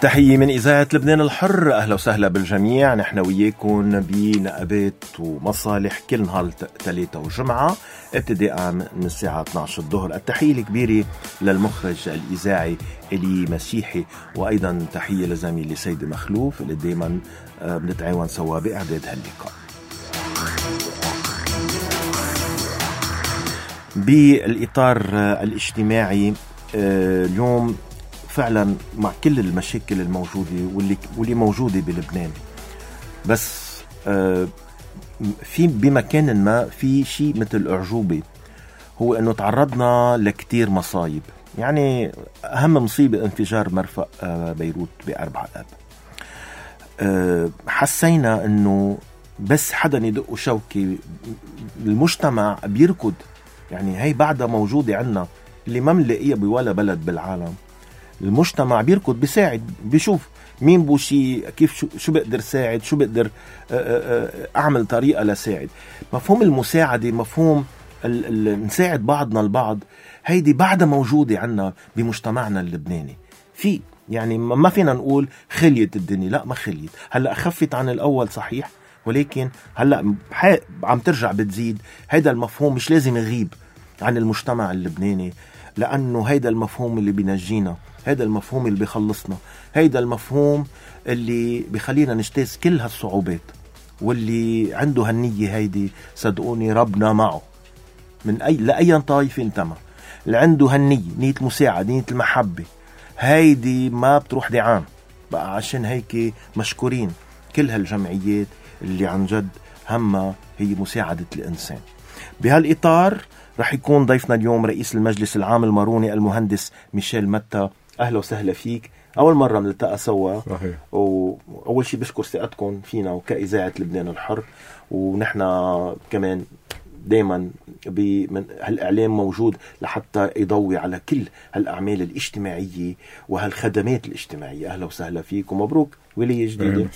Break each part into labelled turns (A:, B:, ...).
A: تحية من إذاعة لبنان الحر. أهلا وسهلا بالجميع. نحن وياكم بنقابات ومصالح كل نهار ثلاثة وجمعة ابتداء من الساعة 12 الظهر. التحية الكبيرة للمخرج الإذاعي إلي مسيحي، وأيضا تحية لزميلي سيد مخلوف اللي دايما بنتعاون سوا بإعداد هاللقاء. بالإطار الاجتماعي اليوم فعلا مع كل المشاكل الموجودة واللي موجودة بلبنان، بس في بمكان ما في شيء مثل أعجوبة، هو أنه تعرضنا لكتير مصايب. يعني أهم مصيبة انفجار مرفأ بيروت ب4 آب. حسينا أنه بس حدا يدق شوكي المجتمع بيركض. يعني هاي بعدها موجودة عنا اللي ما منلاقيها بولا بلد بالعالم. المجتمع بيركض، بيساعد، بيشوف مين بوشي، كيف شو بقدر ساعد، شو بقدر أعمل طريقة لساعد. مفهوم المساعدة، مفهوم نساعد بعضنا البعض، هيدي بعدها موجودة عنا بمجتمعنا اللبناني. في يعني ما فينا نقول خليت الدنيا، لا ما خليت. هلأ خفت عن الأول صحيح، ولكن هلأ عم ترجع بتزيد. هيدا المفهوم مش لازم يغيب عن المجتمع اللبناني، لأنه هيدا المفهوم اللي بينجينا، هيدا المفهوم اللي بيخلصنا، هيدا المفهوم اللي بيخلينا نجتاز كل هالصعوبات. واللي عنده هالنية هيدي صدقوني ربنا معه من لأي طائفة انتمى. اللي عنده هالنية، نية المساعدة، نية المحبة، هيدي ما بتروح دعام بقى. عشان هيك مشكورين كل هالجمعيات اللي عن جد همها هي مساعدة الإنسان. بهالإطار رح يكون ضيفنا اليوم رئيس المجلس العام الماروني المهندس ميشيل متى. أهلا وسهلا فيك. أول مرة نلتقى سوا.
B: صحيح.
A: وأول شيء بشكر ثقتكم فينا وكإذاعة لبنان الحر، ونحن كمان دايما هالإعلام موجود لحتى يضوي على كل هالأعمال الاجتماعية وهالخدمات الاجتماعية. أهلا وسهلا فيك ومبروك ولاية جديدة.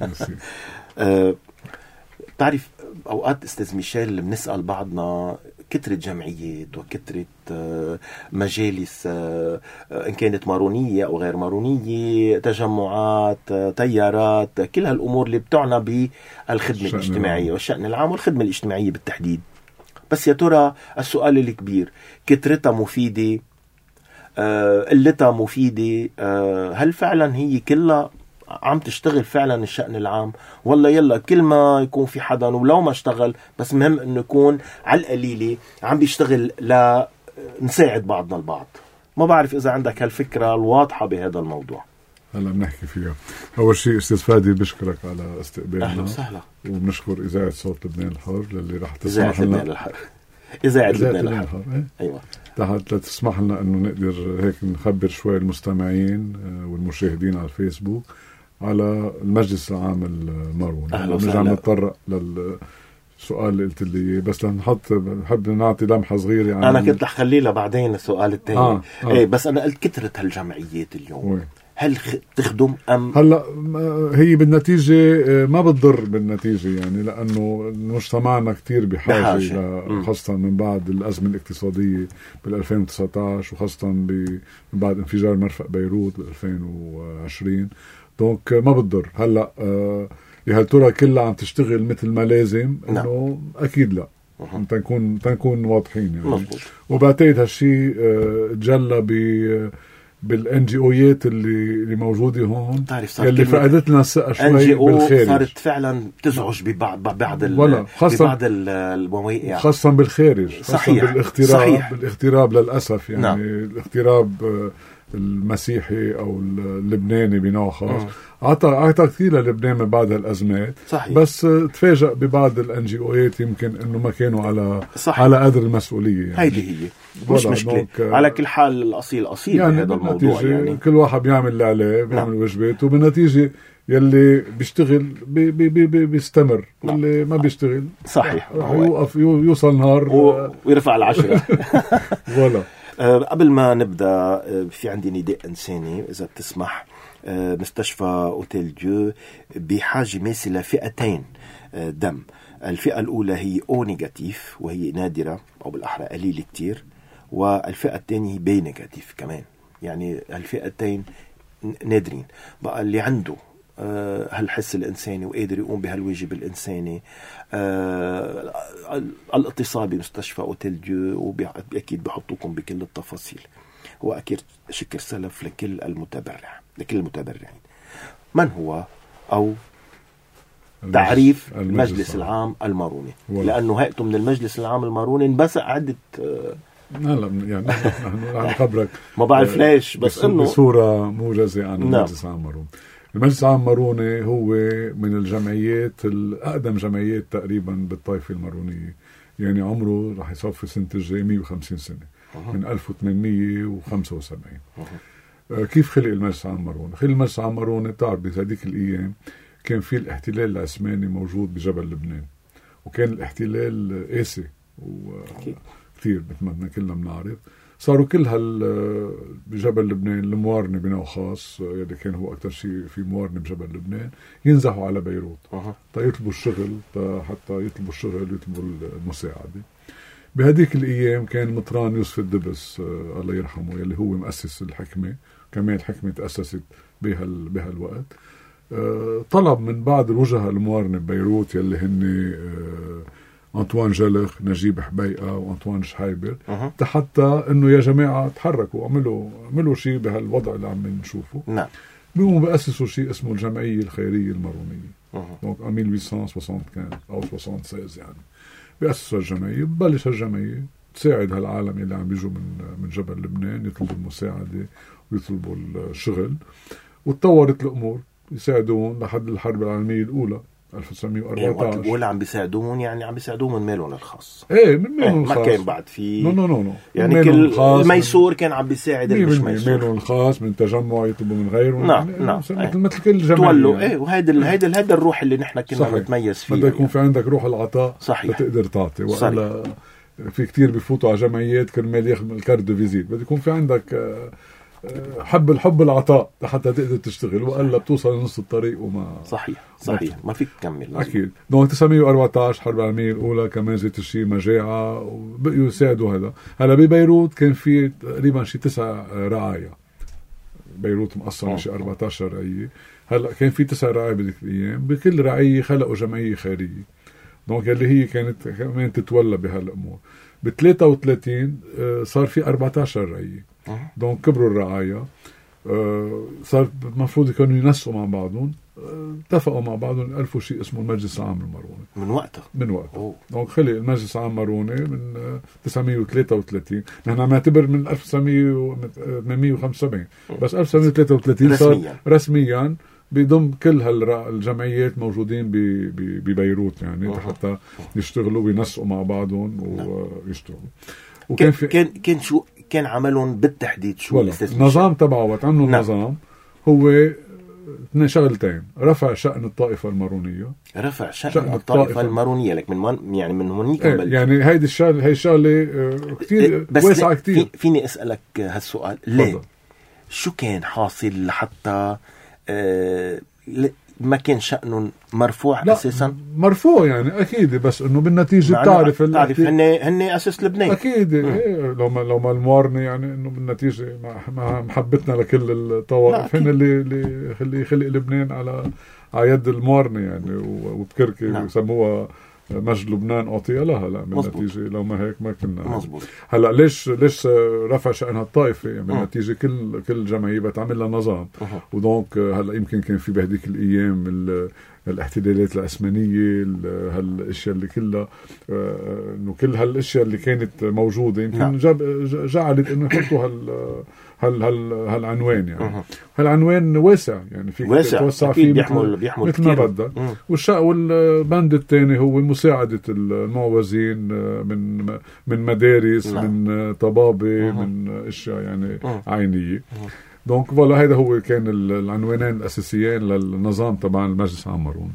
A: تعرف أوقات أستاذ ميشيل بنسأل بعضنا كترة جمعيات وكترة مجالس، إن كانت مارونية أو غير مارونية، تجمعات، تيارات، كل هالأمور اللي بتعنى بالخدمة الاجتماعية والشأن العام والخدمة الاجتماعية بالتحديد. بس يا ترى السؤال الكبير، كترتها مفيدة؟ قلتها مفيدة؟ هل فعلا هي كلها عم تشتغل فعلا الشأن العام، ولا يلا كل ما يكون في حدا ولو ما اشتغل بس مهم انه يكون على القليلة عم بيشتغل لنساعد بعضنا البعض؟ ما بعرف اذا عندك هالفكرة الواضحة بهذا الموضوع.
B: هلا بنحكي فيها. اول شيء استاذ فادي بشكرك على استقبالنا.
A: اهلا وسهلا.
B: وبنشكر اذاعة صوت لبنان الحر اللي راح
A: تسمح
B: تسمح لنا
A: إذاعة لبنان الحر.
B: ايوه، حتى تسمح لنا انه نقدر هيك نخبر شوي المستمعين والمشاهدين على الفيسبوك على المجلس العام الماروني. نرجع نتطرق للسؤال اللي قلت لي، بس بحب نعطي لمحة صغيرة يعني.
A: أنا كنت أخلي لها بعدين السؤال الثاني. إيه بس أنا قلت كترة هالجمعيات اليوم هل تخدم أم
B: هلا هي بالنتيجة ما بتضر بالنتيجة، يعني لأنه مجتمعنا كتير بحاجة خاصة من بعد الأزمة الاقتصادية بال2019 وخاصة من بعد انفجار مرفأ بيروت بال2020. دونك ما بتضر. هلا هل ترى كلها عم تشتغل مثل ما لازم؟ انه اكيد لا. تنكون واضحين يعني.
A: مظبوط.
B: وبعتقد هالشيء تجلى بالان جي اويات اللي موجوده هون، اللي فقدت لنا الثقه شوي بالخارج.
A: صارت فعلا تزعج ببعض المواقع،
B: خاصه بالخارج.
A: صحيح.
B: بالاغتراب للاسف يعني. الاغتراب المسيحي او اللبناني بنوع خاص اعطى كثير للبنان من بعد الازمات.
A: صحيح.
B: بس تفاجأ ببعض الان اويات يمكن انه ما كانوا على قدر المسؤوليه يعني.
A: هيدي هي مش مشكله. على كل حال الاصيل يعني بهذا الموضوع يعني كل
B: واحد بيعمل اللي عليه، بيعمل واجباته، وبالنتيجه يلي بيشتغل بيستمر. اللي ما بيشتغل
A: صحيح
B: يوقف، يوصل نهار
A: ويرفع العشرة.
B: ولا
A: قبل ما نبدأ في عندي نداء إنساني إذا بتسمح. مستشفى أوتيل ديو بحاجة ماسة لفئتين دم. الفئة الأولى هي O نيجاتيف وهي نادرة أو بالأحرى قليلة كتير، والفئة الثانية هي B نيجاتيف كمان. يعني الفئتين نادرين. بقى اللي عنده هالحس الإنساني وقادر يقوم بهالواجب الإنساني، الاتصال بمستشفى أوتيل ديو، وأكيد بحطوكم بكل التفاصيل. وأكيد شكر سلف لكل المتبرعين. من هو أو تعريف المجلس العام الماروني؟ لأنه هيئته من المجلس العام الماروني انبثق عدة
B: لا يعني نحن نخبرك
A: ما بعرف ليش، بس انه
B: بصورة موجزة عن المجلس العام الماروني. المجلس العام الماروني هو من الجمعيات الأقدم جمعيات تقريبا بالطائفة المارونية، يعني عمره رح يصفي سنة الجاي 150 سنة، من 1875. كيف خلق المجلس العام الماروني؟ خلق المجلس العام الماروني بتعرف بهذيك الأيام كان في الاحتلال العثماني موجود بجبل لبنان، وكان الاحتلال قاسي وكثير مثل ما كلنا بنعرف. صاروا كل بجبل لبنان الموارنة بناء خاص، اللي كان هو أكتر شيء في موارنة بجبل لبنان، ينزحوا على بيروت يطلبوا الشغل، حتى يطلبوا الشغل يطلبوا المساعدة. بهديك الأيام كان مطران يوسف الدبس الله يرحمه، يلي هو مؤسس الحكمة، كمان الحكمة تأسست بهالوقت. طلب من بعض الوجهاء الموارنة ببيروت يلي هن أنطوان جلخ، نجيب حبيقة، وأنطوان شحيبر، حتى إنه يا جماعة تحركوا، عملوا شيء بهالوضع اللي عم نشوفه.
A: نعم.
B: بيقوموا بأسسوا شيء اسمه الجمعية الخيرية المارونية، دونك 1875 أو 76 يعني بيأسسوا الجمعية. ببلش الجمعية تساعد هالعالم اللي عم بيجوا من جبل لبنان يطلبوا المساعدة ويطلبوا الشغل، وتطورت الأمور يساعدون لحد الحرب العالمية الأولى 1914.
A: بقول عم بيساعدون، يعني عم بيساعدون من مالهم الخاص.
B: ايه من مالهم الخاص،
A: ما كان بعد في
B: نو
A: يعني كل الميسور كان عم بيساعد اللي مش ميسور.
B: مالهم الخاص من تجمع يطلبوا من غيره.
A: نعم.
B: مثل كل جمعية
A: تولوا يعني. وهيدا الروح اللي نحن كنا نتميز فيه.
B: بدك يكون في عندك روح العطاء،
A: صحيح،
B: لتقدر تعطي. وإلا في كتير بيفوتوا على جمعيات كرمال ياخذوا الكارت دو فيزيت. بدك يكون في عندك حب العطاء حتى تقدر تشتغل، وإلا بتوصل لنص الطريق وما
A: صحيح ما فيك تكمل.
B: أكيد. دونك 1914 حرب العالمية الأولى، كمان زيت الشيء مجاعة، وبقيوا يساعدوا. هلا ببيروت كان في تقريبا شي 9 رعاية. بيروت مقسمة شي 14 رعية. هلا كان في 9 رعاية بذيك الأيام، بكل رعية خلقوا جمعية خيرية، دونك اللي هي كانت كمان تتولى بهالأمور. ب 33 صار في 14 رعية، دونك كبروا الرعاية. صار المفروض كانوا ينسقوا مع بعضهم، اتفقوا مع بعضهم ألفوا شيء اسمه المجلس العام الماروني من وقتها. دونك خلق المجلس العام الماروني من 933. نحن نعتبر من 1875، بس 1933 صار رسميا بيضم كل الجمعيات موجودين ببيروت، يعني حتى يشتغلوا وينسقوا مع بعضهم ويشتغلوا.
A: وكان كان شو كان عملهم بالتحديد؟ شو
B: النظام تبعه وتعملوا النظام هو شغلتين: رفع شأن الطائفة المارونية.
A: رفع شأن الطائفة المارونية، لك من هونيك
B: يعني هيدي الشغلة كتير واسعة كتير.
A: فيني أسألك هالسؤال؟ ليه؟ شو كان حاصل لحتى ما كان شأنه مرفوع؟ أساسا مرفوع
B: يعني أكيد، بس إنه بالنتيجة بتعرف
A: هن أساس لبنان
B: أكيد. لو ما الموارنة يعني إنه بالنتيجة مع محبتنا لكل الطوائف، هن اللي خلق لبنان على يد الموارنة يعني، وبكركي يسموها مجد لبنان أعطي لها. لا بالنتيجة لو ما هيك ما كنا
A: مزبوط.
B: هلا ليش رفع شأنها الطائفة؟ يعني بالنتيجة كل جمعية بتعمل لها نظام. ودونك هلا يمكن كان في بهديك الأيام الاحتلالات العثمانية، هالاشياء اللي كلها انه كل هالاشياء اللي كانت موجودة يمكن جعلت انه يحطوا هالعنوان يعني. هالعنوان واسع يعني، فيك توسع فيه مثل ما بدك. والبند الثاني هو مساعدة المعوزين من مدارس، من طبابة، من اشياء يعني عينية. دونك فوالا هيدا هو كان العنوانين الأساسيين للنظام تبع المجلس العام الماروني.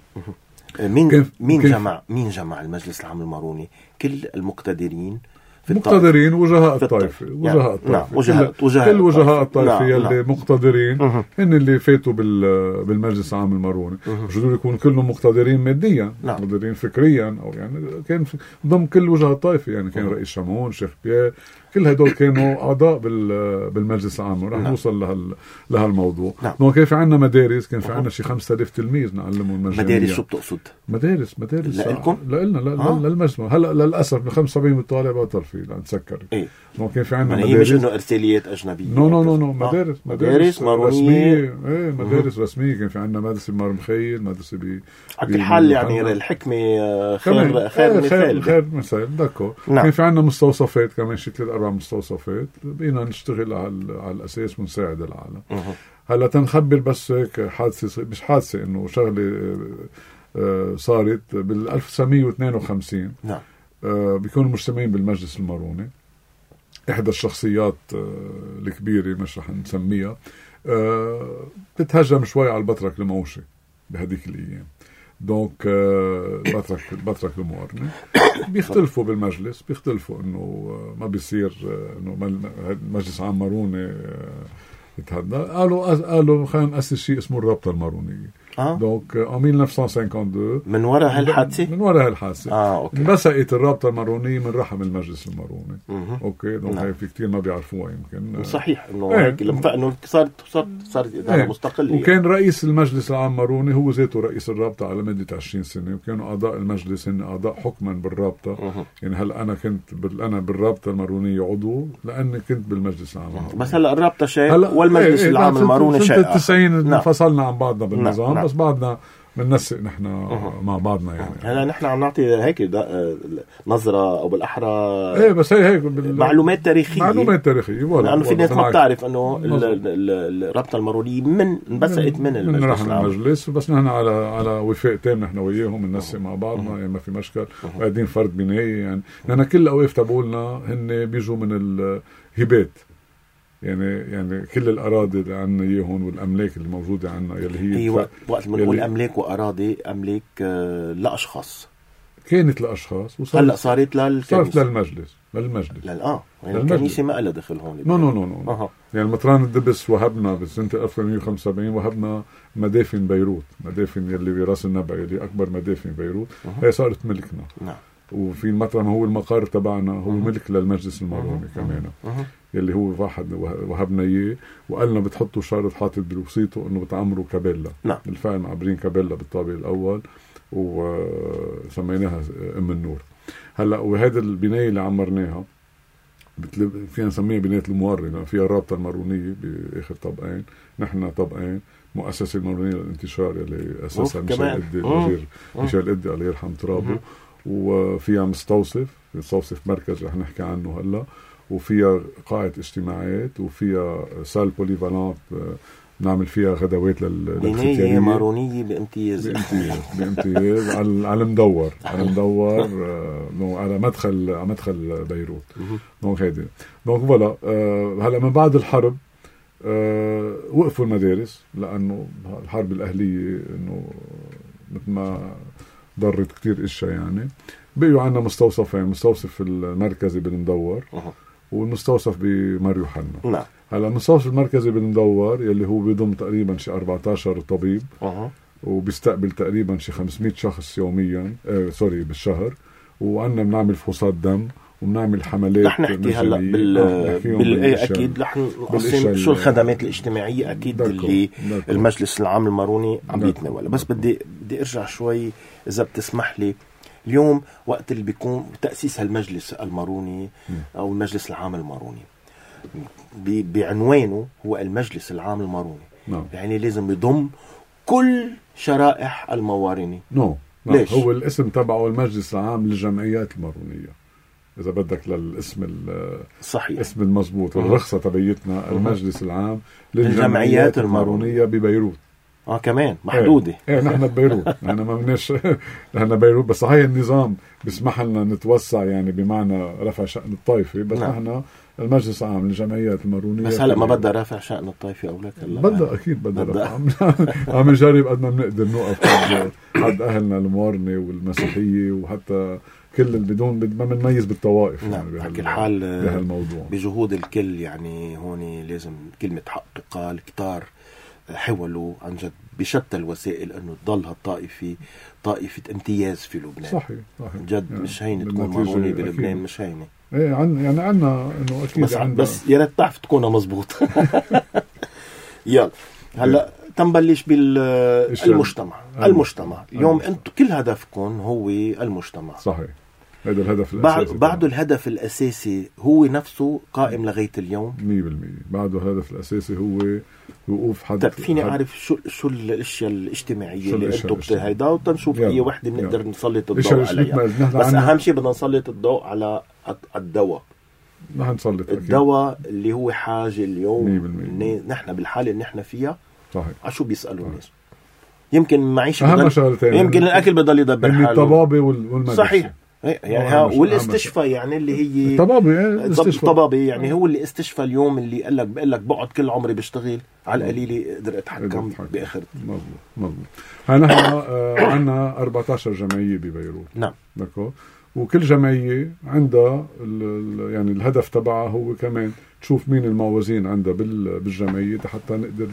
A: مين جمع المجلس العام الماروني؟ كل المقتدرين
B: وجهاء الطائفة، كل وجهاء الطائفة يلي مقتدرين هن اللي فاتوا بالمجلس العام الماروني. مش ضروري يكونوا كلهم مقتدرين ماديا، مقتدرين فكريا، او يعني كان ضمن كل وجهاء الطائفة يعني. كان رئيس شمعون، شيخ بيير، كل هدول كانوا أعضاء بالمجلس العام، ورح نوصل لهالموضوع. نعم. كان في عنا مدارس، كان في عنا شي 5000 تلميذ نعلمهم مجانية.
A: مدارس شو بتقصد؟
B: مدارس
A: لإلكم؟
B: لإلنا للمجمع. هلا للأسف من 75 بالطالع بطل فيه لأن تسكر.
A: إيه؟
B: كان في عنا
A: مدارس. هي مش إنه إرساليات أجنبية.
B: نو مدارس
A: مارونية.
B: إيه مدارس رسمية. كان في عنا مدرسة بمرمخيل، مدرسة
A: على كل حال يعني الحكمة خير
B: مثال دكو.
A: نعم.
B: كان في عنا مستوصفات كمان، شي 3-4 مستوصفات، بقينا نشتغل على الأساس ونساعد العالم. هلا تنخبر بس هيك حادثة، مش حادثة، إنه شغلة صارت بال 1952.
A: نعم.
B: بيكونوا مجتمعين بالمجلس الماروني. إحدى الشخصيات الكبيرة مش رح نسميها بتهجم شوي على البطرك الموشي بهديك الأيام. دونك البطرك الموارنة بيختلفوا بالمجلس، بيختلفوا إنه ما بيصير إنه مجلس عام ماروني يتهدى. قالوا خلينا نأسس شيء اسمه الرابطة المارونية. دونك 1952
A: من وراء هالحادثة
B: أوكي. انبثقت الرابطة المارونية من رحم المجلس الماروني. اوكي. دونك هاي في كتير ما بيعرفوها يمكن.
A: صحيح انه هيك لما صارت إدارة مستقلة.
B: وكان رئيس المجلس العام الماروني هو ذاته رئيس الرابطة على مدة 20 سنة، وكانوا أعضاء المجلس هن أعضاء حكما بالرابطة. يعني هلا أنا كنت أنا بالرابطة المارونية عضو لأني كنت بالمجلس العام.
A: بس هلا الرابطة شيء والمجلس العام الماروني شيء.
B: سنة 90 انفصلنا عن بعضنا بالنظام. بس بعدنا بننسق نحن مع بعضنا يعني.
A: هلا نحن عم نعطي هيك نظرة او بالاحرى
B: بس هيك
A: معلومات تاريخية
B: لانه
A: في ناس ما بتعرف انه الرابطة المارونية انبثقت من المجلس العام.
B: المجلس. بس نحن على وفاق تام نحن وياهم ننسق مع بعضنا يعني ما في مشكل. وقاعدين فرد بنائي يعني. نحن كل الاوقاف تبعولنا هن بيجوا من الهبات يعني كل الأراضي اللي عنا إياهم والأملاك اللي موجودة عنا يلي هي
A: أيوة. وقت ما نقول أملاك وأراضي، أملاك لأشخاص،
B: كانت لأشخاص
A: هلأ صارت
B: للمجلس.
A: يعني الكنيسة ما لها دخل هون.
B: نو. يعني مطران الدبس وهبنا بسنة 1975 وهبنا مدافن بيروت، مدافن يلي براس النبع يلي أكبر مدافن بيروت. هي صارت ملكنا.
A: نعم.
B: وفي المطرم هو المقر تبعنا هو ملك للمجلس الماروني كمان، يلي هو واحد وهبنا اياه وقالنا بتحطوا شرط حاطط بوصيته انه بتعمروا كابيلا.
A: نعم.
B: بالفعل معبرين كابيلا بالطابق الاول وسميناها ام النور. هلا وهذا البنايه اللي عمرناها فينا نسميها بنايه المورنه، فيها الرابطه المارونيه باخر طبقين، نحن طبقين، مؤسسه المارونيه للانتشار اللي اسسها ميشيل القدي الله يرحم ترابه، وفيها مستوصف مركز رح نحكي عنه هلا، وفيها قاعة اجتماعات، وفيها سال بوليفالانت نعمل فيها غدوات
A: للفتيانية مارونية بامتياز
B: على مدور على مدخل بيروت. دونك هيدي فوالا. هلا من بعد الحرب وقفوا المدارس لأنه الحرب الأهلية إنه مثل ما ضرت كتير اشياء يعني. بقيوا عنا مستوصفين، مستوصف المركزي بالمدور والمستوصف بمار يوحنا.
A: نعم.
B: هلا المستوصف المركزي بالمدور يلي هو بيضم تقريبا شي 14 طبيب وبيستقبل تقريبا شي 500 شخص يوميا بالشهر، وعنا بنعمل فحوصات دم وبنعمل حملات.
A: رح نحكي هلا اكيد رح نقسم شو الخدمات الاجتماعيه اكيد اللي المجلس العام الماروني عم بيتناولها. بس بدي ارجع شوي اذا بتسمح لي. اليوم وقت اللي بيكون تاسيس المجلس الماروني او المجلس العام الماروني بعنوانه هو المجلس العام الماروني. يعني لازم يضم كل شرائح الموارنه.
B: ليش؟ هو الاسم تبعه المجلس العام للجمعيات المارونيه إذا بدك للاسم
A: صحيح،
B: اسم المضبوط. الرخصة تبعيتنا المجلس العام للجمعيات المارونية ببيروت.
A: كمان محدودة.
B: نحن ببيروت. نحن ما مناش نحن بيروت. بس صحيح النظام بيسمح لنا نتوسع يعني بمعنى رفع شأن الطائفة. بس نحن المجلس العام للجمعيات المارونية.
A: بس هلا ما بدها رفع شأن الطائفة أو لك هلا
B: بدها أكيد بدها رفع. عم نجرب قد ما بنقدر نوقف حد أهلنا الموارنة والمسيحية وحتى كل بدون ما بنميز بالطوائف.
A: نعم. على كل حال
B: بهالموضوع
A: بجهود الكل يعني هون لازم كلمة حققها. الكتار حاولوا عن جد بشتى الوسائل انه تضل هالطائفة طائفة امتياز في لبنان.
B: صحيح.
A: جد مش هينة تكون ماروني بلبنان، مش هينة.
B: ايه يعني عنا انه اكيد
A: بس يا ريت تعرف تكونها مزبوط. يلا هلا تنبلش بالمجتمع. المجتمع اليوم انتم كل هدفكم هو المجتمع.
B: صحيح، هذا الهدف الاساسي.
A: بعده الهدف الاساسي هو نفسه قائم لغايه اليوم
B: 100%. بعده الهدف الاساسي هو وقوف حد.
A: طيب فيني اعرف شو الاشياء الاجتماعيه اللي انتم هيدا وتنشوف اي وحده بنقدر نسلط الضوء عليها. بس اهم شيء بدنا نسلط الضوء على الدواء.
B: رح نسلط
A: الدواء اللي هو حاجه اليوم نحن بالحاله اللي نحن فيها.
B: صحيح.
A: عشو بيسالوا الناس؟ يمكن معيشه
B: اهم شغلتين،
A: يمكن الاكل بضل يدبر حاله،
B: الطبابه والمدرسه.
A: صحيح. يعني والاستشفاء يعني اللي هي الطبابة يعني هو اللي استشفى اليوم اللي بقول لك بقعد كل عمري بشتغل على القليلة قدر اتحكم باخر.
B: مظبوط. نحن عندنا 14 جمعية ببيروت.
A: نعم.
B: وكل جمعية عندها يعني الهدف تبعها هو كمان تشوف مين الموازين عندها بالجمعية حتى نقدر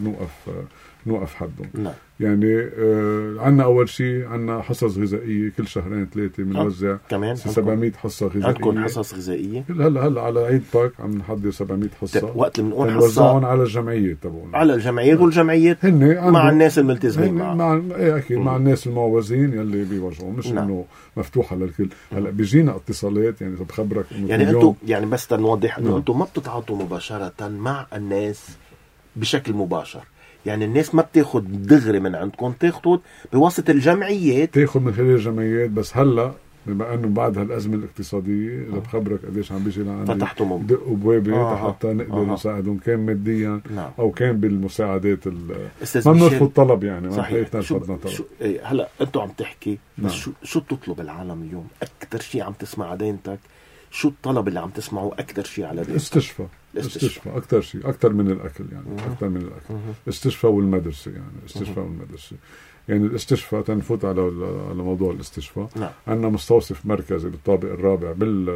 B: نوقف حدهم.
A: نعم.
B: يعني عندنا أول شيء عندنا حصص غذائية كل شهرين 3 بنوزع 700 حصة غذائية.
A: عندكم حصص غذائية؟
B: هلا على عيد باك عم نحضر 700 حصة.
A: وقت اللي بنقول
B: نوزعهم على الجمعية تبعنا.
A: على الجمعيات، والجمعيات مع الناس الملتزمين
B: مع أكيد مع الناس الموازين يلي بيوجعوا، مش إنه مفتوحة للكل. هلا بيجينا اتصالات يعني بخبرك إنه
A: يعني أنتم يعني بس تنوضح إنه أنتم ما بتتعاطوا مباشرة مع الناس بشكل مباشر. يعني الناس ما بتاخد دغري من عندكم، تاخد بواسطة الجمعيات،
B: تاخد من خلال الجمعيات. بس هلا بما انه بعد هالازمه الاقتصاديه اذا بخبرك قديش عم بيجي لعندي
A: فتحتوا
B: بدقوا بوابه حتى نقدر نساعدهم كان ماديا او كان بالمساعدات. ما بنرفض طلب يعني ما حياتنا رفضنا طلب.
A: هلا انتم عم تحكي بس شو بتطلب العالم اليوم؟ اكثر شيء عم تسمع على دينتك، شو الطلب اللي عم تسمعه اكثر شيء على دينتك؟
B: استشفاء اكثر شيء، اكثر من الاكل يعني. اكثر من الاكل. استشفاء والمدرسه يعني. استشفاء والمدرسه يعني. الاستشفاء تنفوت على موضوع الاستشفاء. عندنا مستوصف مركزي بالطابق الرابع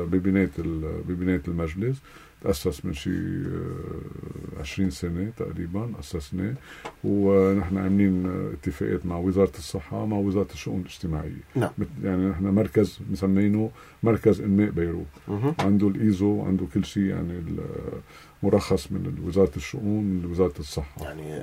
B: ببناية المجلس، تأسس من شيء 20 سنة تقريبا أسسناه. ونحن عاملين اتفاقات مع وزارة الصحة مع وزارة الشؤون الاجتماعية. يعني نحن مركز مسمينه مركز إنماء بيروت. عنده الإيزو، عنده كل شيء يعني مرخص من وزارة الشؤون من وزارة الصحة.
A: يعني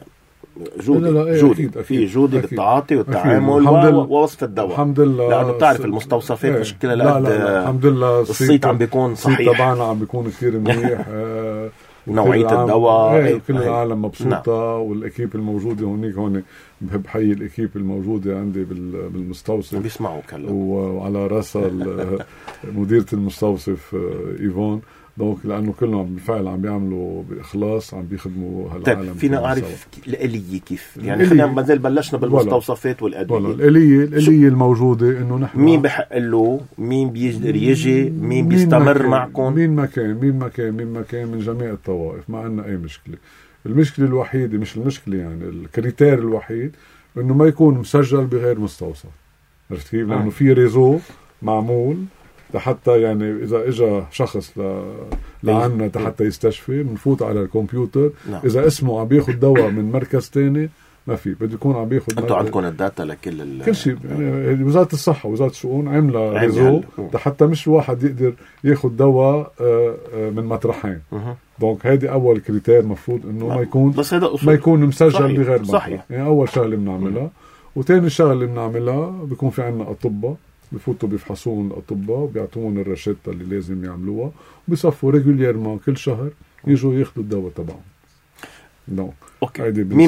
A: جودي في جودي بالتعاطي والتعامل ووصف الدواء.
B: الحمد لله.
A: لأنه بتعرف المستوصفات مشكلة.
B: لا الحمد لله
A: الصيت عم بيكون صحيح.
B: الصيت تبعنا عم بيكون كثير منيح.
A: نوعية الدواء
B: كل العالم مبسوطة. والأكيب الموجودة هون بحب حي الأكيب الموجودة عندي بالمستوصف
A: بيسمعوا كلام.
B: وعلى رأسها مديرة المستوصف إيفون. دونك لأنه كلهم بالفعل عم بيعملوا بإخلاص، عم بيخدموا هالعالم.
A: طيب فينا أعرف الآلية كيف يعني؟ خلينا ما زال بلشنا بالمستوصفات والأدوية.
B: الآلية الموجودة إنه نحن
A: مين بحق له، مين بيقدر يجي، مين بيستمر معكم،
B: مين ما كان من جميع الطوائف. ما عندنا أي مشكلة. المشكلة الوحيدة مش المشكلة يعني الكريتير الوحيد إنه ما يكون مسجل بغير مستوصف. عرفت كيف؟ لأنه في ريزو معمول حتى يعني إذا إجا شخص لعنا حتى يستشفي بنفوت على الكمبيوتر. إذا اسمه عم بياخد دواء من مركز تاني ما في، بده يكون عم بياخد.
A: أنتوا عندكم الداتا لكل
B: كل شيء يعني. وزارة الصحة وزارة الشؤون عاملة ريزو حتى مش واحد يقدر ياخد دواء من مطرحين. دونك هيدي أول كريتير مفروض إنه ما يكون مسجل بغير مطرح. يعني أول شغلة بنعملها. وتاني شغلة بنعملها بيكون في عنا أطباء بفوتوا بيفحصون الأطباء وبيعطون الرشدة اللي لازم يعملوها وبيصفوا ريجوليرمان كل شهر يجوا ياخدوا الدواء تبعهم.
A: مين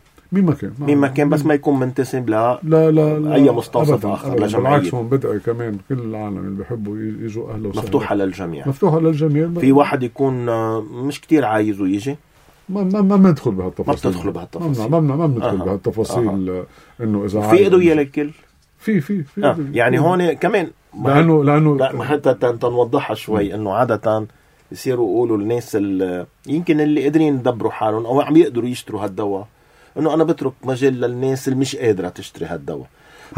A: ما كان بس ما يكون منتسب
B: لا
A: أي مستوصف آخر لجمعية.
B: بالعكس هون بدعي كمان كل العالم اللي بيحبوا يجوا أهلا وسهلا.
A: مفتوحة للجميع. في واحد يكون مش كتير عايزه يجي
B: ما بندخل بهالتفاصيل. ما بندخل بهالتفاصيل. إنه إذا
A: في أدوية للكل
B: في
A: يعني هون كمان
B: لأنه
A: حتى تنوضحها شوي إنه عادة يصيروا يقولوا الناس يمكن اللي قادرين يدبروا حالهم أو عم يقدروا يشتروا هالدواء إنه أنا بترك مجال للناس اللي مش قادرة تشتري هالدواء.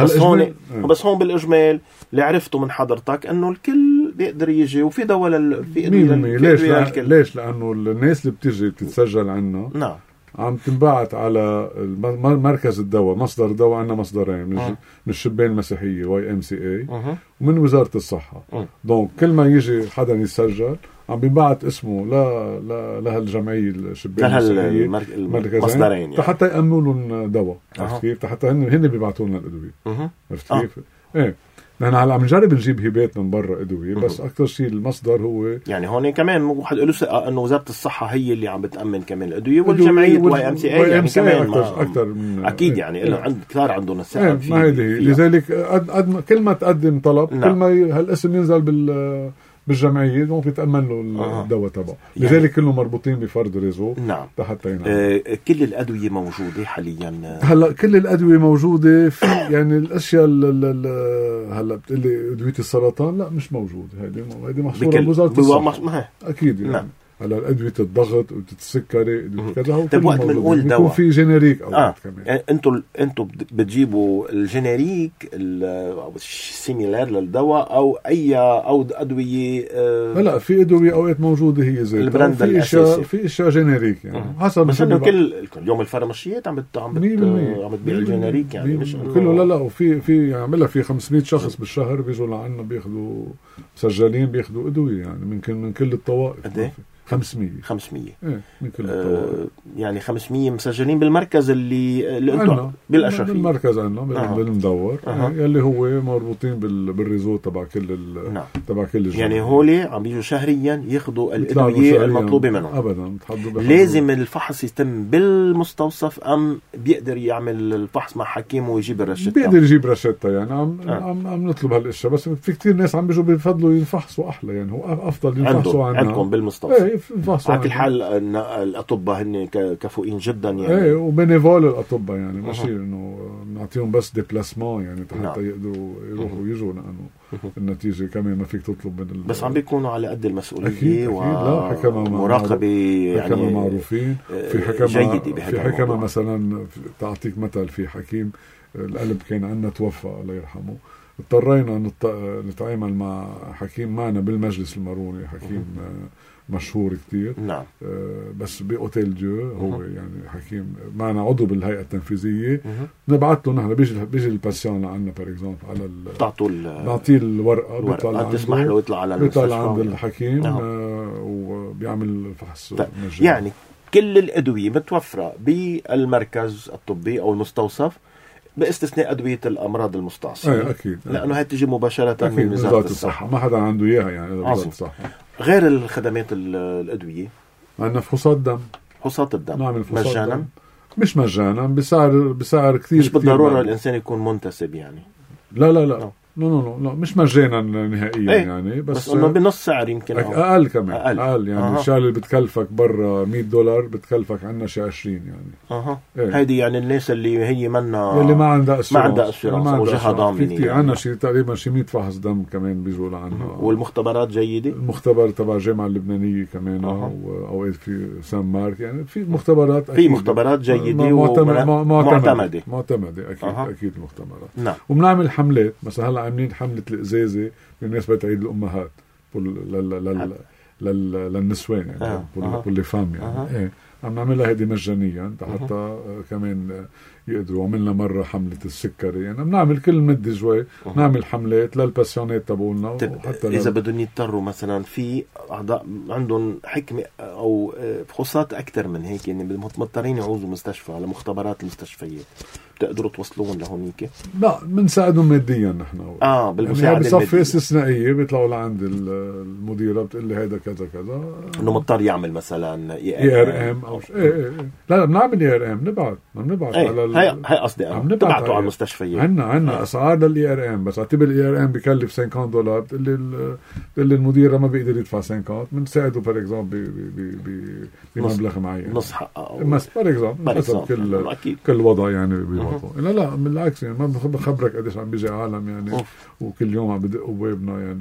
A: بس هون بالإجمال اللي عرفته من حضرتك إنه الكل بيقدر يجي وفي دواء
B: ليش لأنه الناس اللي بتيجي بتتسجل عنا عم تنبعت على مركز الدواء، مصدر الدواء عندنا مصدرين من الشبان المسيحية YMCA ومن وزارة الصحة. دونك كل ما يجي حدا يسجل عم بيبعت اسمه لهالجمعية الشبان المسيحية
A: المصدرين يعني.
B: حتى يأمنوا لهم دواء. عرفت كيف؟ حتى هن بيبعتوا لنا الأدوية. عرفت كيف؟ ايه نحن هلا عم نجرب نجيب هبات من برا ادويه، بس اكثر شيء المصدر هو
A: يعني هون كمان واحد له ثقه انه وزاره الصحه هي اللي عم بتامن كمان الادويه والجمعيه YMCA يعني كمان
B: اكثر من
A: اكيد يعني له عند كثار عندهم الثقه
B: فيه. ما هي لذلك كل ما تقدم طلب كل ما هالاسم ينزل بالجمعيه ممكن يتامن له الدواء تبعه. لذلك كلهم مربوطين بفرد ريزو.
A: نعم.
B: حتى
A: كل الادويه موجوده حاليا.
B: هلا كل الادويه موجوده في يعني الاشياء هلا بتقلي ادويه السرطان لا مش موجوده، هيدي محصوره بوزاره الصحه اكيد يعني. نعم. هلا ادويه الضغط والسكري كذا هو
A: طيب وقت بنقول دواء
B: يكون في جينيريك او كمان
A: يعني انتم بتجيبوا الجينيريك السيميلار للدواء او ادويه
B: لا في ادويه اوقات موجوده هي زي
A: البراند الاساسي،
B: في اشياء جينيريك يعني حسب.
A: بس انه كل يوم الفارماسيات عم بتبيع الجينيريك يعني مش
B: كله لا وفي يعملها في 500 شخص بالشهر بيجوا لعنا بياخذوا مسجلين بياخذوا ادويه يعني من كل الطوائف. 500
A: ايه
B: من كل الطوائف
A: يعني 500 مسجلين بالمركز اللي انتم بالاشرفيه
B: بالمركز عندنا بالمدور يلي هو مربوطين بالريزو تبع كل تبع كل الجمهور.
A: يعني هولي عم بيجوا شهريا ياخذوا الادويه المطلوبه منهم
B: ابدا
A: لازم الفحص يتم بالمستوصف ام بيقدر يعمل الفحص مع حكيم ويجيب الرشته؟
B: بيقدر يجيب رشته يعني عم نطلب هالاشياء، بس في كتير ناس عم بيجوا بيفضلوا ينفحصوا احلى يعني هو افضل ينفحصوا
A: عندكم بالمستوصف. على كل حال الاطباء هن كفؤين جدا يعني
B: ايه وبنيفول الاطباء يعني ماشي انه نعطيهم بس ديبلاسمون يعني حتى يقدروا يروحوا ويجوا، لانه النتيجه كمان ما فيك تطلب من
A: بس عم بيكونوا على قد المسؤوليه
B: ومراقبه
A: يعني
B: حكمه معروفين. في حكمه
A: جيده
B: في حكمه مثلا تعطيك مثل في حكيم القلب كان عندنا توفى الله يرحمه، اضطرينا نتعامل مع حكيم معنا بالمجلس الماروني، حكيم مشهور كتير.
A: نعم.
B: بس بأوتيل جو هو يعني حكيم معنا عضو بالهيئة التنفيذية. نبعث له نحن بيجي الباسيون لعنا بار اكزومبل على نعطيه الورقة بيطلع
A: تسمح له يطلع على
B: بيطلع عند الحكيم وبيعمل الفحص مجاني.
A: يعني كل الأدوية متوفرة بالمركز الطبي أو المستوصف باستثناء أدوية الأمراض المستعصية.
B: أكيد.
A: لأنه هي تجي مباشرة من وزارة الصحة.
B: ما حدا عنده إياها يعني وزارة الصحة.
A: غير الخدمات الأدوية
B: عندنا فحوصات دم.
A: فحوصات الدم
B: نعمل
A: مجانا
B: دم. مش مجانا بسعر كثير.
A: مش بالضرورة الإنسان يكون منتسب يعني.
B: لا مش مجانا نهائيا يعني
A: بس انه بنص سعر يمكن
B: اقل كمان اقل يعني الشغله اللي بتكلفك برا $100 بتكلفك عنا شي 20 يعني.
A: هيدي يعني الناس اللي هي منا
B: اللي ما عندها اسيرانس
A: او جهه ضامنه
B: يعني. عنا شي تقريبا شي 100 فحص دم كمان بيجوا لعنا.
A: والمختبرات جيده،
B: المختبر تبع الجامعه اللبنانيه كمان او في سان مارك يعني في مختبرات
A: في مختبرات جيده
B: معتمده اكيد المختبرات.
A: نعم.
B: وبنعمل حملات مثلا هلا عاملين حملة الإزازة بمناسبة عيد الأمهات للنسوان يعني كل فام يعني. إيه عم نعملها هذه مجانيا حتى كمان يقدروا. عملنا مرة حملة السكري يعني بنعمل كل مدة شوي نعمل حملات للباسيونات تبعولنا.
A: وحتى إذا بدهم يضطروا مثلا في أعضاء عندهم حكمة أو فحوصات أكثر من هيك يعني مضطرين يعوزوا مستشفى على مختبرات المستشفيات، بتقدروا توصلون لهونيك؟
B: لا بنساعدهم ماديا نحن
A: بالمساعدة
B: يعني بصفي استثنائية بيطلعوا لعند المديرة بتقول لي هيدا كذا كذا
A: انه مضطر يعمل مثلا
B: ERM او لا بنعمل ERM نبعت على
A: هي قصدي تبعتوا على المستشفيات.
B: عندنا اسعار للERM بس اعتبر الERM بكلف $50 بتقول لي المديرة ما بيقدر يدفع 50 بنساعده بار اكزومبل بمبلغ معين
A: نص حقه
B: بار اكزومبل كل وضع يعني لا بالعكس يعني ما بخبرك قديش عم بيجي عالم يعني وكل يوم عم بدقوا بوابنا يعني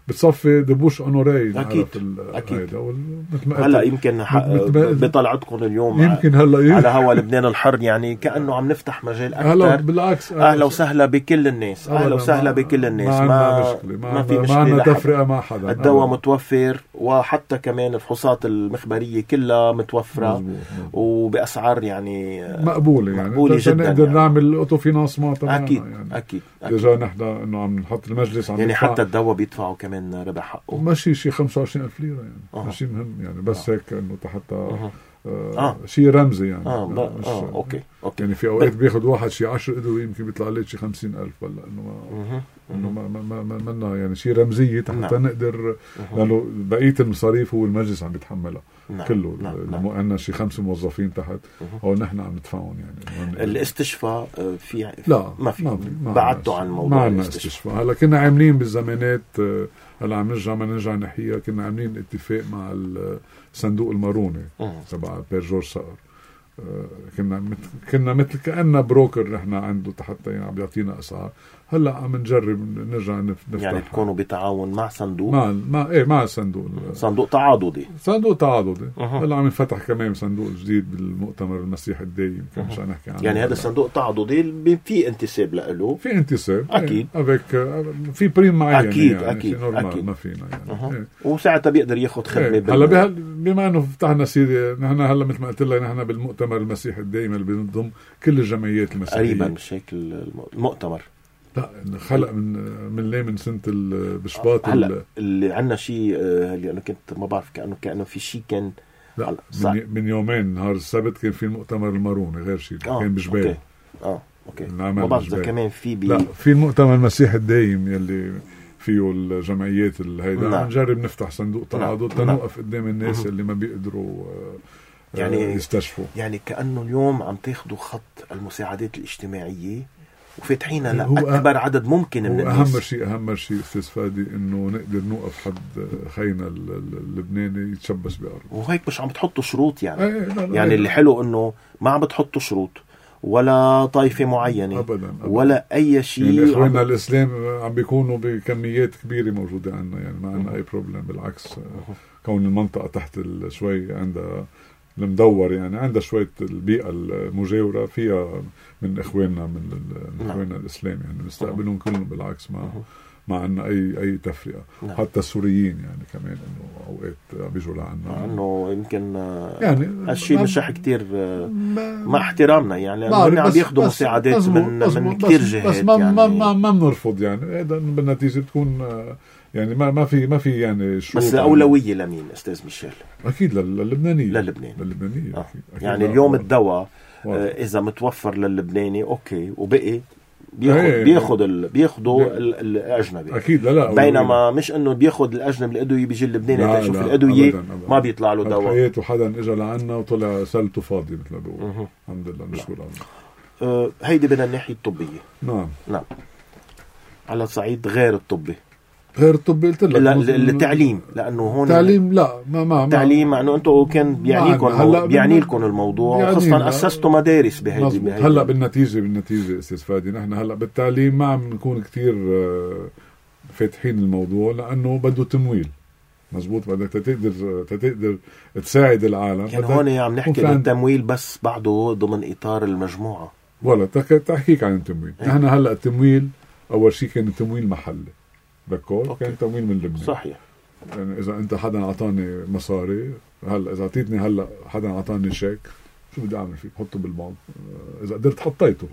B: بتصفي دبوش اونوري.
A: اكيد
B: هيدا
A: هلا يمكن بطلعتكم اليوم
B: يمكن هلا
A: على هوا لبنان الحر، يعني كانه عم نفتح مجال اكثر.
B: هلا بالعكس
A: اهلا وسهلا بكل الناس، اهلا وسهلا بكل الناس.
B: ما في مشكله، ما عندنا تفرقه مع حدا.
A: الدواء متوفر، وحتى كمان الفحوصات المخبريه كلها متوفره. مزبوط. وباسعار يعني
B: مقبوله، يعني
A: مقبوله جدا.
B: نقدر يعني نعمل اوتوفينانسمون تبعنا.
A: اكيد
B: يعني
A: اكيد
B: اذا نحن انه عم نحط المجلس عم
A: يعني حتى الدواء بيدفعوا كمان ربح حقه،
B: ماشي شيء 25,000 ليره يعني. ماشي مهم يعني، بس هيك انه حتى شيء رمزي يعني.
A: اوكي
B: يعني في اوقات بياخد واحد شيء 10 ادويه يمكن بيطلع عليه شيء 50,000. هلا انه ما منا يعني شيء رمزيه حتى نقدر، لانه بقيه المصاريف هو المجلس عم بيتحملها كله. عندنا شيء 5 موظفين تحت، او نحن عم ندفعهم يعني.
A: الاستشفاء في
B: لا
A: ما في بعدتوا عن موضوع
B: ما عندنا استشفاء. هلا كنا عاملين بالزمانات، هلا عم نرجع نحكيها. كنا عاملين اتفاق مع الصندوق الماروني تبع بير جورج صقر. كنا مثل كأننا بروكر نحن عنده حتى يعني عم بيعطينا اسعار. هلا عم نجرب نرجع نفتح،
A: يعني تكونوا بتعاون مع صندوق
B: مع الصندوق،
A: صندوق تعاضدي.
B: هلا عم نفتح كمان صندوق جديد بالمؤتمر المسيح الدايم، كان مشان نحكي عنه.
A: يعني هذا الصندوق تعاضدي في انتساب له،
B: في انتساب
A: اكيد،
B: في بريم معين
A: اكيد
B: يعني.
A: اكيد
B: ما فينا يعني.
A: وساعتها بيقدر ياخذ خدمه.
B: هلا بما انه فتحنا سيدي، نحن هلا مثل ما قلت لك نحن بالمؤتمر المسيح الدايم اللي بينضم كل الجمعيات المسيحيه
A: قريبا. مش هيك المؤتمر؟
B: لا، خلق من سنه بشباط.
A: هلا اللي عندنا شيء اللي انا كنت ما بعرف، كانه في شيء كان.
B: لا، من يومين نهار السبت كان في المؤتمر الماروني، غير شيء كان بجبال.
A: اوكي ما بعرف كمان
B: لا، في المؤتمر المسيح الدايم يلي فيه الجمعيات هيدا. عم نجرب نفتح صندوق تعاضد تنوقف قدام الناس اللي ما بيقدروا يعني يستشفوا.
A: يعني كأنه اليوم عم تاخدوا خط المساعدات الاجتماعية وفاتحينها لأكبر عدد ممكن من الناس.
B: أهم شيء أستاذ فادي إنه نقدر نوقف حد خينا اللبناني يتشبث بأرض.
A: وهيك مش عم بتحطوا شروط يعني. يعني اللي حلو إنه ما عم بتحطوا شروط ولا طائفة معينة أبداً. ولا أي شيء.
B: يعني إخواننا الإسلام عم بيكونوا بكميات كبيرة موجودة عنا، يعني ما عنا أي بروبلم. بالعكس، كون المنطقة تحت شوي عندها المدور، يعني عندها شوية البيئة المجاورة فيها من إخواننا من إخواننا الإسلام، يعني نستقبلهم كلهم. بالعكس ما عنا أي تفرقة. حتى السوريين يعني كمان إنه أوقات بيجوا لعنا،
A: إنه يمكن
B: يعني
A: هالشيء مش رح كتير مع احترامنا يعني، لأنه عم بياخدوا مساعدات من كتير جهات.
B: بس ما بنرفض يعني. هذا بالنتيجة بتكون يعني ما في يعني شروط.
A: بس الأولوية لمين أستاذ ميشيل؟
B: أكيد للبنانية.
A: للبنانية أكيد. يعني اليوم الدواء إذا متوفر للبناني أوكي، وبقي بياخدوا الأجنبي
B: أكيد. لا
A: بينما مش إنه بياخد الأجنبي الأدوية بيجي اللبناني تشوف الأدوية أبداً. ما بيطلع له دواء.
B: حياته حدا إجا لعنا وطلع سلته فاضي مثل ما بيقولوا. الحمد لله نشكر الله.
A: هيدي من الناحية الطبية.
B: نعم.
A: على الصعيد غير الطبي
B: قلت لك
A: التعليم، لانه هون
B: تعليم لا ما
A: تعليم، مع انه انتم كان بيعني لكم الموضوع، خاصه اسستوا مدارس بهيدي.
B: هلا بالنتيجه استاذ فادي، نحن هلا بالتعليم ما عم نكون كتير فاتحين الموضوع، لانه بده تمويل. مزبوط، بدك تقدر تساعد العالم.
A: يعني هون عم نحكي عن التمويل بس بعده ضمن اطار المجموعه،
B: ولا تحكيك عن التمويل. نحن هلا التمويل اول شيء كان التمويل محلي، كان تمويل من لبنان.
A: صحيح.
B: يعني اذا انت حدا اعطاني مصاري، هلا اذا اعطيتني هلا حدا اعطاني شيك، شو بدي اعمل فيه؟ حطه بالبنك اذا قدرت حطيته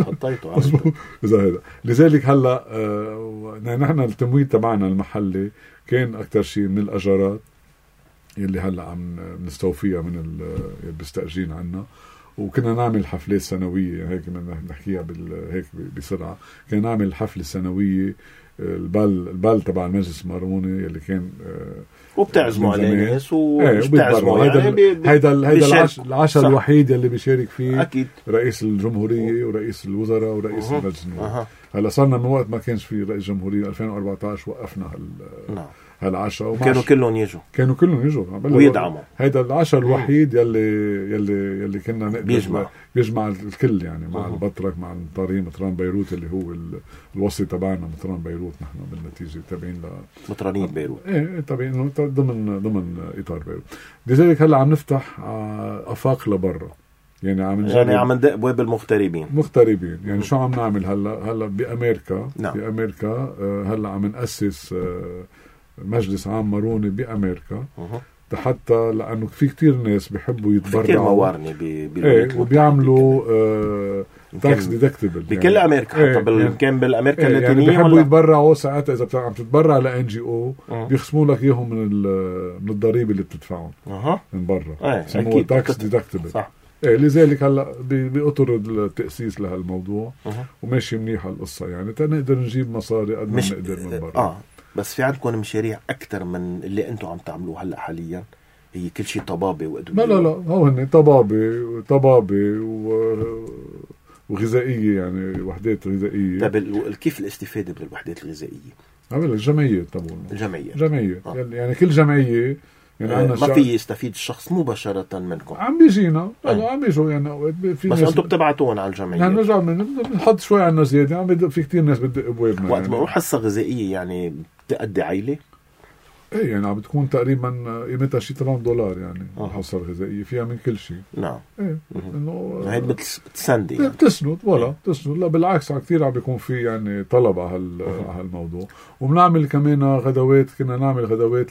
B: اذا هذا. لذلك هلا نحن التمويل تبعنا المحلي كان اكثر شيء من الاجارات يلي هلا عم نستوفيها من اللي بيستاجرين عنا. وكنا نعمل حفلات سنويه، هيك بدنا نحكيها هيك بسرعه. كنا نعمل حفله سنويه، البال تبع المجلس الماروني اللي كان
A: وبتعزموا على ناس وبتعزموا
B: هيدا العشاء الوحيد اللي بيشارك فيه
A: أكيد
B: رئيس الجمهورية ورئيس الوزراء ورئيس المجلس. هلا صارنا من وقت ما كانش في رئيس جمهورية 2014 وقفنا هالعشاء،
A: كانوا كلهم يجوا ويدعموا.
B: هيدا العشاء الوحيد يلي كنا نقدر بيجمع الكل، يعني مع البطرك، مع مطران بيروت اللي هو الوصي تبعنا، مطران بيروت بيروت، نحن بالنتيجة تابعين
A: مطرانية بيروت.
B: ايه تابعين ضمن إطار بيروت. لذلك هلا عم نفتح آفاق لبرا، يعني عم
A: ندق ابواب المغتربين.
B: يعني شو عم نعمل هلا بأمريكا؟
A: نعم.
B: بأمريكا هلا عم نأسس مجلس عام ماروني بأمريكا، حتى لأنه في كتير ناس بيحبوا يتبرعوا،
A: في كتير موارنة
B: وبيعملوا تاكس ديدكتبل
A: بكل أمريكا، حتى كان بالأمريكا اللاتينية
B: يعني بيحبوا يتبرعوا ساعتها. إذا عم تتبرع لNGO بيخصموا لك إياهم من الضريبة اللي بتدفعهم من برا، يسموه تاكس ديدكتبل. صح. لذلك هلا بأطر التأسيس لهالموضوع وماشي منيح القصة، يعني تنقدر نجيب مصاري قد ما نقدر من برا.
A: بس في عندكم مشاريع أكتر من اللي أنتم عم تعملوه هلا حاليا، هي كل شيء طبابة وأدوية.
B: لا هو هن طبابة وغذائية، يعني وحدات غذائية.
A: طيب كيف الاستفادة بالوحدات الغذائية؟
B: الجمعية تبعنا. جمعية. يعني كل جمعية يعني
A: ما في يستفيد الشخص مباشرة منكم.
B: عم بيجينا عم بيجوا يعني في
A: بس أنتم بتبعتون على الجمعية.
B: يعني نرجع بنحط شوي عنا زيادة، في كتير ناس بدق ابوابنا.
A: وقت ما حصة غذائية يعني بتأدي عائلة.
B: ايه يعني عم بتكون تقريبا قيمتها شي $8 يعني الحصة الغذائية فيها من كل شيء.
A: نعم.
B: ايه انه
A: هي بتسندي يعني.
B: بتسند بتسند. لا بالعكس، كثير عم بيكون في يعني طلب على هالموضوع. وبنعمل كمان غدوات، كنا نعمل غدوات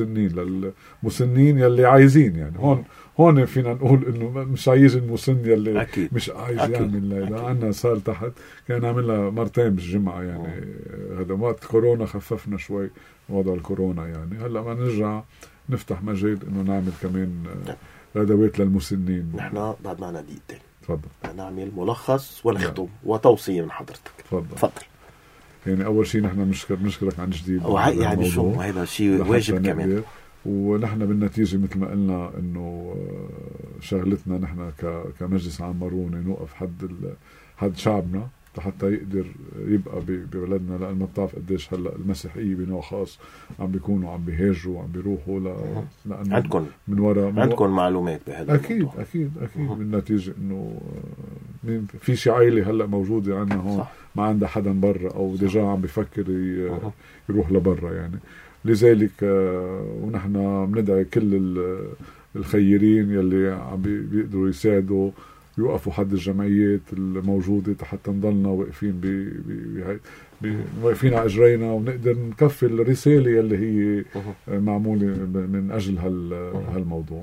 B: للمسنين يلي عايزين، يعني هون فينا نقول انه مش عايز المسن يلي أكيد. مش عايز يعمل. عندنا صار تحت كان نعملها مرتين بالجمعة يعني. غدوات كورونا خففنا شوي وضع الكورونا، يعني هلا ما نرجع نفتح مجال انه نعمل كمان غدوات للمسنين.
A: نحن بعد معنا دقيقتين.
B: تفضل.
A: نعمل ملخص ونختم وتوصية من حضرتك.
B: تفضل. يعني اول شيء نحن بنشكرك عن جديد.
A: يعني شو هذا شيء واجب كمان.
B: ونحن بالنتيجة مثل ما قلنا انه شغلتنا نحن كمجلس عام ماروني نوقف حد شعبنا حتى يقدر يبقى ببلدنا، لأن ما بتعرف قديش هلا المسيحية بنوع خاص عم بيكونوا عم بيهاجروا وعم بيروحوا لأن
A: عندكم
B: من وراء
A: عندكم معلومات بهذا
B: أكيد بالنتيجة إنه في شي عائلة هلا موجودة عندنا هون صح. ما عندها حدا برا أو ديجا عم بيفكر يروح لبرا يعني. لذلك ونحن بندعي كل الخيرين يلي عم بيقدروا يساعدوا يوقفوا حد الجمعيات الموجودة حتى نضلنا واقفين واقفين على اجرينا ونقدر نكفي الرسالة يلي هي معمولة من اجل هالموضوع.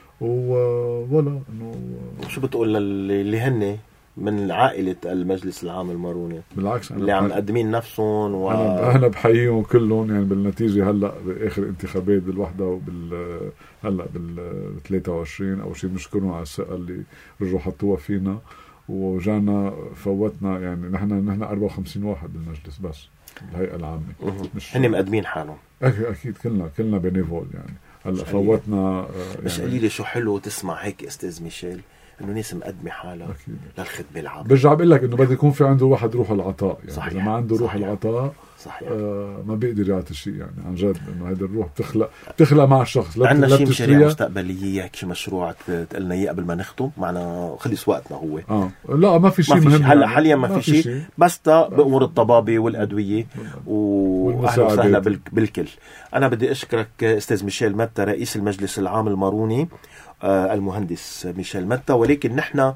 B: ولا انه
A: شو بتقول اللي هن من عائلة المجلس العام الماروني؟
B: بالعكس
A: اللي عم مقدمين نفسهم
B: أنا بحييهم كلهم يعني. بالنتيجة هلأ بآخر انتخابات بالوحدة هلأ 23 أو شيء بنشكرهم على الثقة اللي رجعوا حطوها فينا وجانا فوتنا. يعني نحن 54 واحد بالمجلس بس الهيئة العامة.
A: هن مقدمين حالهم
B: أكيد كلنا بنيفول يعني. هلأ فوتنا
A: مش قليلة. شو حلو تسمع هيك أستاذ ميشيل إنه ناس مقدمة حالها للخدمة العامة.
B: برجع بقول لك إنه بده يكون في عنده واحد روح العطاء يعني. صحيح. إذا ما عنده روح العطاء ما بيقدر يعطي شيء يعني. عن جد إنه هذا الروح بتخلق مع الشخص.
A: عندنا شيء مشاريع مستقبلية هيك شيء مشروع تقلنا إياه قبل ما نختم معنا خلص وقتنا هو
B: لا ما في شيء مهم
A: هلا يعني. حاليا ما في شيء بس بأمور الطبابة والأدوية وأهلا وسهلا بالكل. أنا بدي أشكرك أستاذ ميشيل متى رئيس المجلس العام الماروني، المهندس ميشيل متى. ولكن نحن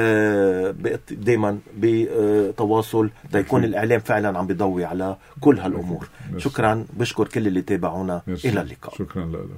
A: دايما بتواصل يكون الإعلام فعلا عم بيضوي على كل هالأمور. شكرا. بشكر كل اللي تابعونا. إلى اللقاء.
B: شكرا لك.